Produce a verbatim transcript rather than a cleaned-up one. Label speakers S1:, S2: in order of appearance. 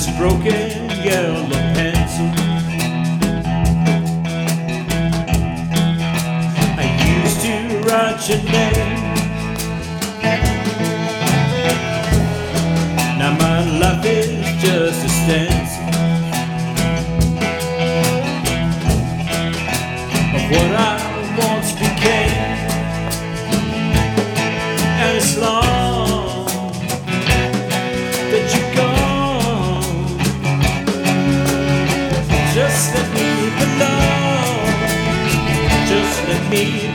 S1: this broken yellow pencil. I used to write your name. Now my life is just a stencil of what I once became. And it's long that you're gone. Just let me belong. Just let me